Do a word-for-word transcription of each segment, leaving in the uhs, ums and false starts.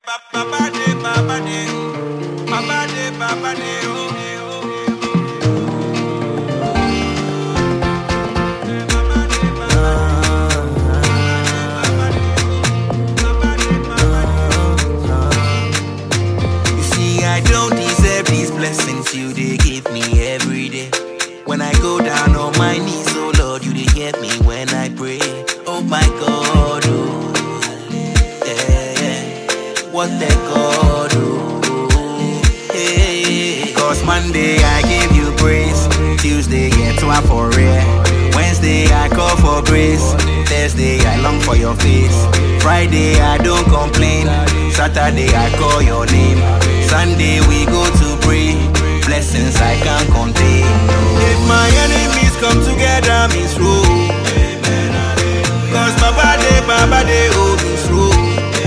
Baba de, baba de, baba de, baba de, oh, you see, I don't deserve these blessings you they give me every day. When I go down on my knees, oh Lord, you they hear me when I pray. Oh my God, oh, yeah, yeah. What the God, oh, hey. Cause Monday I give you praise, Tuesday yeah, two for real. Wednesday I call for grace, Thursday I long for your face, Friday I don't complain, Saturday I call your name, Sunday we go to pray, blessings I can't contain. If my enemies come together, means rule. Cause Baba de, Baba de, oh, means rule.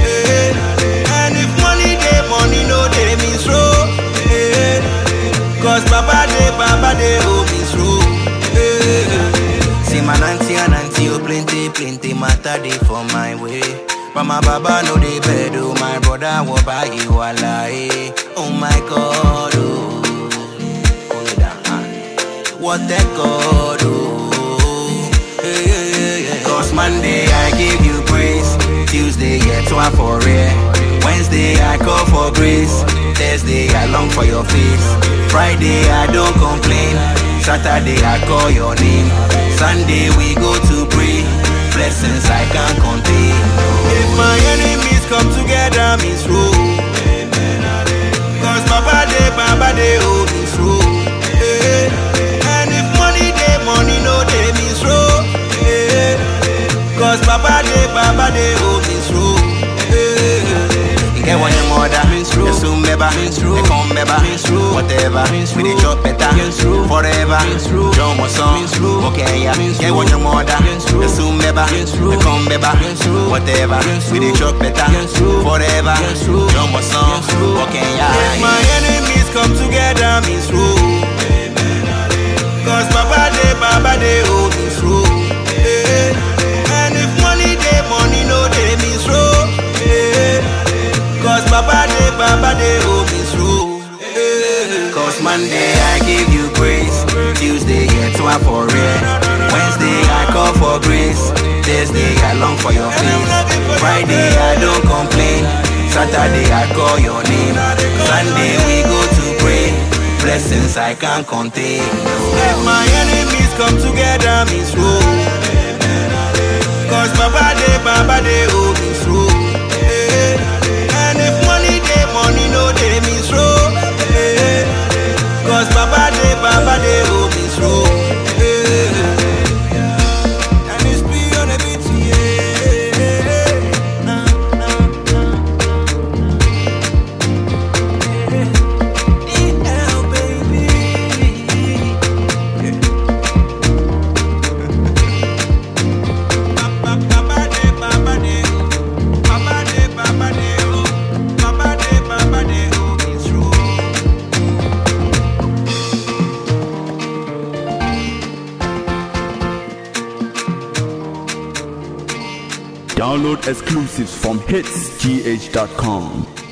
And if money de, money no de, means rule. Cause Baba de, Baba de, oh, means rule. See my auntie and auntie, oh, plenty, plenty matter dey for my way. But my Baba no dey bed, oh, my brother will buy you a lie. Oh my God, oh, hold it down. What the God, oh, hey, hey, hey, hey. Cause Monday I give you praise, Tuesday yeah, two for real. Wednesday I call for grace, Thursday I long for your face, Friday I don't complain, Saturday I call your name, Sunday we go to pray, blessings I can't contain. If my enemies come together, means rule. Cause Baba de, Baba de, oh, means rule. And if money de, money no de, means rule. Cause Baba de, Baba de, oh, means rule. Get one your mother, means rule. Soon beba, they come beba, whatever. We dey chop better, forever. John was song, okay yeah. Get one your mother, they soon beba, they come beba, whatever. We dey chop better, forever. John was song, okay yeah. If my enemies come together, means rule. Cause Baba de, Baba de, oh, means rule. And if money de, money no de, means rule. Cause Baba de, Baba de, oh, means rule. Cause Monday I give you praise, Tuesday yeah, two for real. Wednesday I call for grace, Thursday I long for your face, Friday I don't complain, Saturday I call your name, Sunday we go to pray, blessings I can't contain. If my enemies come together, means rule. Cause Baba de, Baba de, oh, means rule. And if money de, money no de, means rule. Cause Baba de, Baba de, oh, means rule. And it's beyond a bit, yeah. Nah, nah, nah. Yeah, baby. Baba de, Baba de, Baba de, Baba de, oh, Baba de, Baba de, oh, means rule. Download exclusives from hits g h dot com.